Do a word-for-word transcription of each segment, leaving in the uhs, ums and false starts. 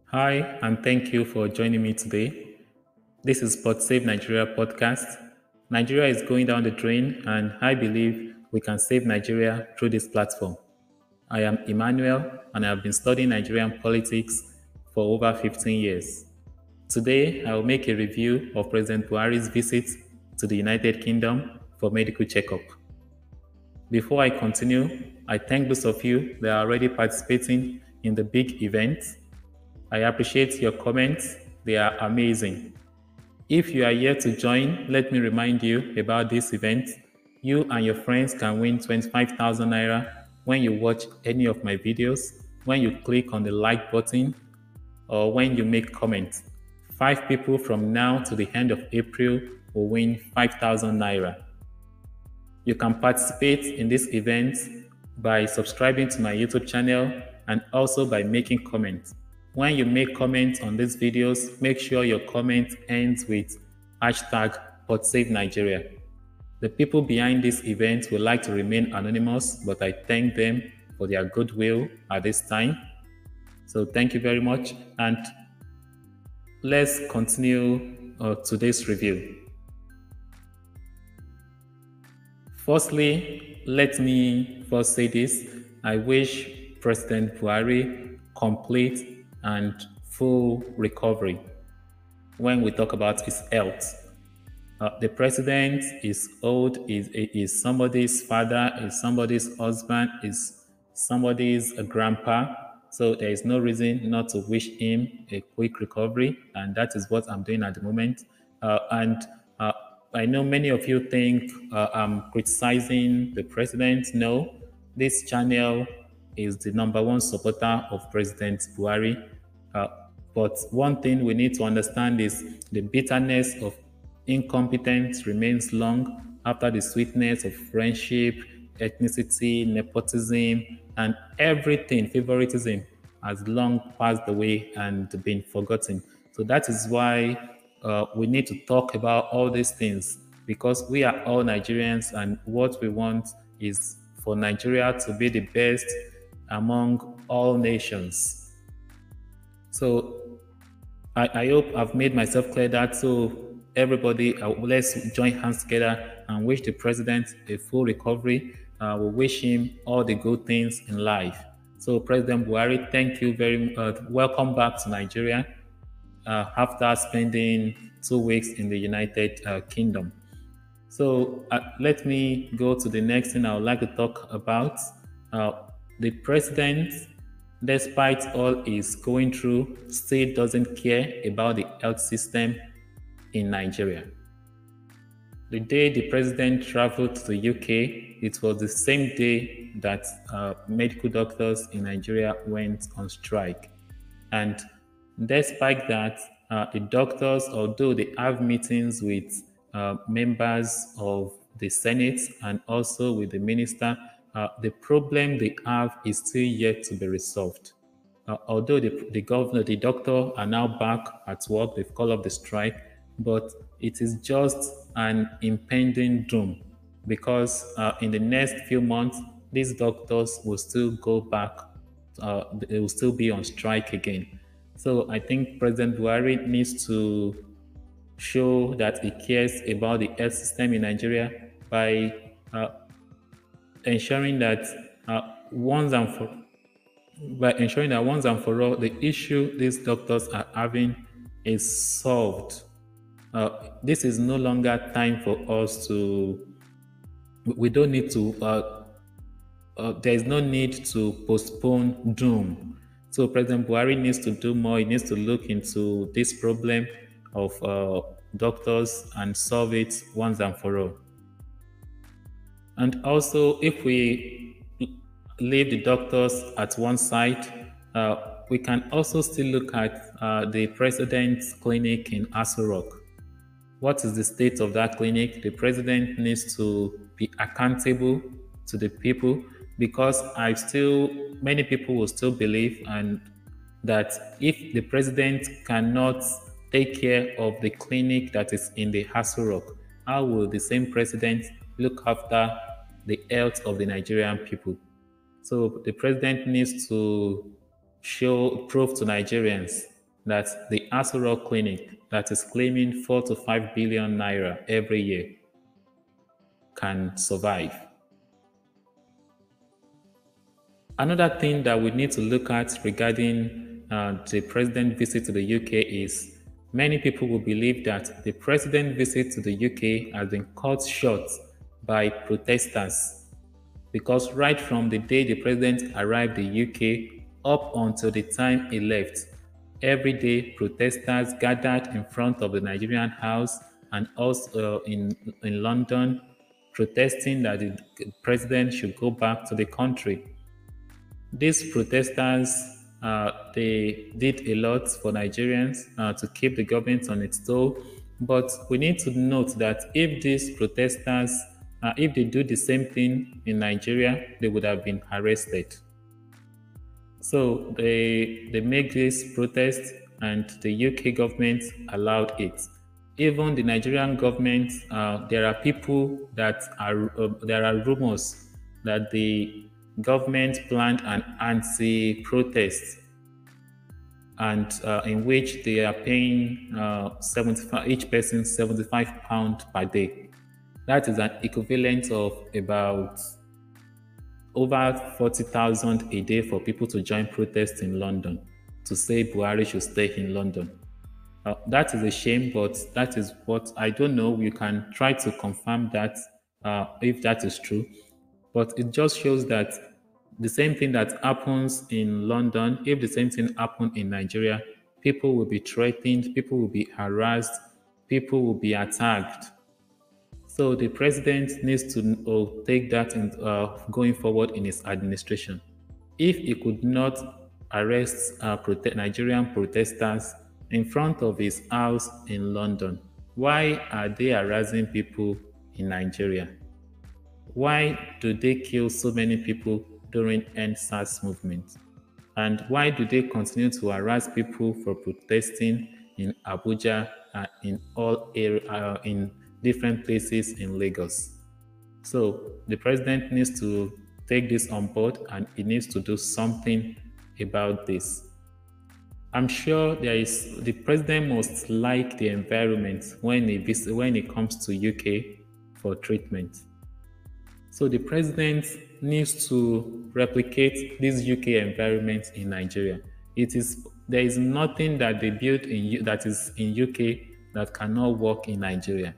Hi, and thank you for joining me today. This is Sport Save Nigeria podcast. Nigeria is going down the drain, and I believe we can save Nigeria through this platform. I am Emmanuel, and I have been studying Nigerian politics for over fifteen years. Today, I will make a review of President Buhari's visit to the United Kingdom for medical checkup. Before I continue, I thank those of you that are already participating in the big event. I appreciate your comments, they are amazing. If you are yet to join, let me remind you about this event. You and your friends can win twenty-five thousand naira when you watch any of my videos, when you click on the like button, or when you make comments. Five people from now to the end of April will win five thousand naira. You can participate in this event by subscribing to my YouTube channel and also by making comments. When you make comments on these videos, make sure your comment ends with hashtag PodSaveNigeria. The people behind this event would like to remain anonymous, but I thank them for their goodwill at this time. So thank you very much, and let's continue uh, today's review. Firstly, let me first say this. I wish President Buhari complete and full recovery when we talk about his health. Uh, the president is old, is, is somebody's father, is somebody's husband, is somebody's grandpa. So there is no reason not to wish him a quick recovery, and that is what I'm doing at the moment. Uh, and uh, I know many of you think uh, I'm criticizing the president. No, this channel is the number one supporter of President Buhari. Uh, but one thing we need to understand is the bitterness of incompetence remains long after the sweetness of friendship, ethnicity, nepotism, and everything, favoritism, has long passed away and been forgotten. So that is why uh, we need to talk about all these things, because we are all Nigerians, and what we want is for Nigeria to be the best among all nations. So I, I hope I've made myself clear that. So everybody, uh, let's join hands together and wish the president a full recovery. Uh, we wish him all the good things in life. So President Buhari, thank you very much. Uh, welcome back to Nigeria uh, after spending two weeks in the United uh, Kingdom. So uh, let me go to the next thing I would like to talk about. Uh, the president, despite all he's going through, still doesn't care about the health system in Nigeria. The day the president traveled to the U K, it was the same day that uh, medical doctors in Nigeria went on strike. And despite that, uh, the doctors, although they have meetings with uh, members of the Senate and also with the minister, uh, the problem they have is still yet to be resolved. Uh, although the, the governor, the doctor are now back at work, they've called off the strike, but it is just an impending doom, because uh, in the next few months, these doctors will still go back, uh, they will still be on strike again. So I think President Buhari needs to show that he cares about the health system in Nigeria by uh, ensuring that uh, once and for by ensuring that once and for all, the issue these doctors are having is solved. Uh, this is no longer time for us to, we don't need to, uh, uh, there is no need to postpone doom. So President Buhari needs to do more. He needs to look into this problem of uh, doctors and solve it once and for all. And also, if we leave the doctors at one side, uh, we can also still look at uh, the president's clinic in Aso Rock. What is the state of that clinic? The president needs to be accountable to the people, because I still, many people will still believe and that if the president cannot take care of the clinic that is in the Aso Rock, how will the same president look after the health of the Nigerian people? So the president needs to show, prove to Nigerians that the Aso Rock Clinic, that is claiming four to five billion naira every year, can survive. Another thing that we need to look at regarding uh, the president's visit to the U K is many people will believe that the president's visit to the U K has been cut short by protesters, because right from the day the president arrived in the U K up until the time he left, every day protesters gathered in front of the Nigerian House and also uh, in, in London, protesting that the president should go back to the country. These protesters, uh, they did a lot for Nigerians uh, to keep the government on its toe. But we need to note that if these protesters, uh, if they do the same thing in Nigeria, they would have been arrested. So they they make this protest, and the U K government allowed it. Even the Nigerian government, uh, there are people that are uh, there are rumors that the government planned an anti-protest, and uh, in which they are paying uh, seventy-five, each person seventy-five pounds per day. That is an equivalent of about over forty thousand a day for people to join protests in London, to say Buhari should stay in London. Uh, that is a shame, but that is what I don't know. You can try to confirm that uh, if that is true. But it just shows that the same thing that happens in London, if the same thing happened in Nigeria, people will be threatened, people will be harassed, people will be attacked. So the president needs to uh, take that in, uh, going forward in his administration. If he could not arrest uh, prote- Nigerian protesters in front of his house in London, why are they harassing people in Nigeria? Why do they kill so many people during End SARS movement? And why do they continue to harass people for protesting in Abuja and in all area, uh, in different places in Lagos? So the president needs to take this on board, and he needs to do something about this. I'm sure there is the president must like the environment when he visit, when it comes to U K for treatment. So the president needs to replicate this U K environment in Nigeria. It is there is nothing that they built in that is in U K that cannot work in Nigeria.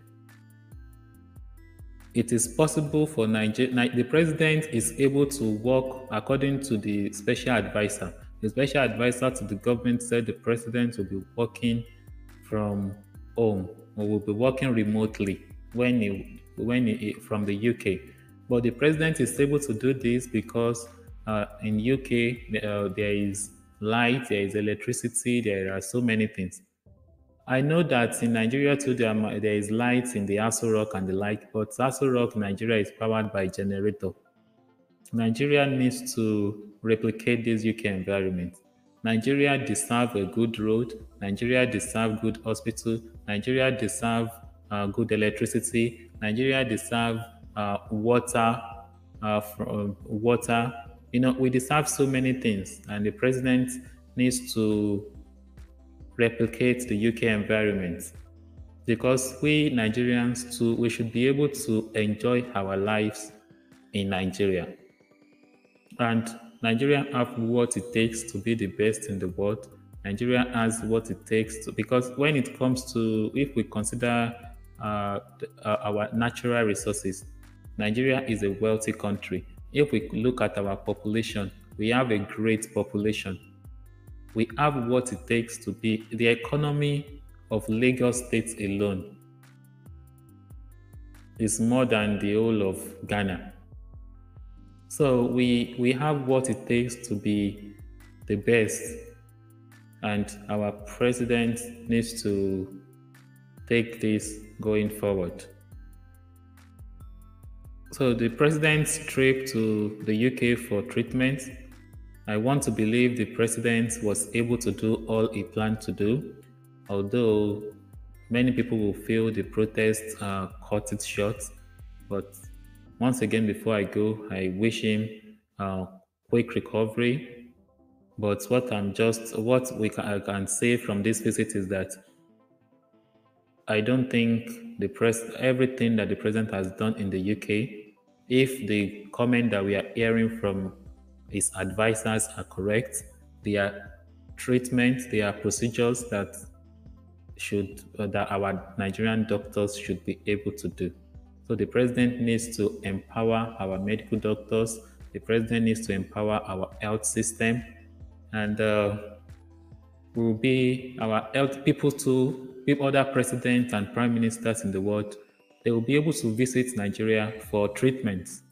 It is possible for Nigeria. The president is able to work according to the special advisor. The special advisor to the government said the president will be working from home or will be working remotely when he, when he, from the U K. But the president is able to do this because uh, in U K uh, there is light, there is electricity, there are so many things. I know that in Nigeria too there, are, there is light in the Aso Rock and the like, but Aso Rock in Nigeria is powered by generator. Nigeria needs to replicate this U K environment. Nigeria deserves a good road. Nigeria deserves good hospital. Nigeria deserves uh, good electricity. Nigeria deserves uh, water. Uh, from, water. You know, we deserve so many things, and the president needs to replicate the U K environment, because we Nigerians too, we should be able to enjoy our lives in Nigeria. And Nigeria have what it takes to be the best in the world. Nigeria has what it takes to, because when it comes to, if we consider uh, uh, our natural resources, Nigeria is a wealthy country. If we look at our population, we have a great population. We have what it takes to be the economy of Lagos State alone is more than the whole of Ghana. So we we have what it takes to be the best, and our president needs to take this going forward. So the president's trip to the U K for treatment, I want to believe the president was able to do all he planned to do, although many people will feel the protest uh, cut it short. But once again, before I go, I wish him uh, quick recovery. But what I'm just what we can, I can say from this visit is that I don't think the press everything that the president has done in the U K, if the comment that we are hearing from his advisors are correct, their treatment, their procedures that should uh, that our Nigerian doctors should be able to do. So the president needs to empower our medical doctors. The president needs to empower our health system, and uh, will be our health people too, with other presidents and prime ministers in the world. They will be able to visit Nigeria for treatment.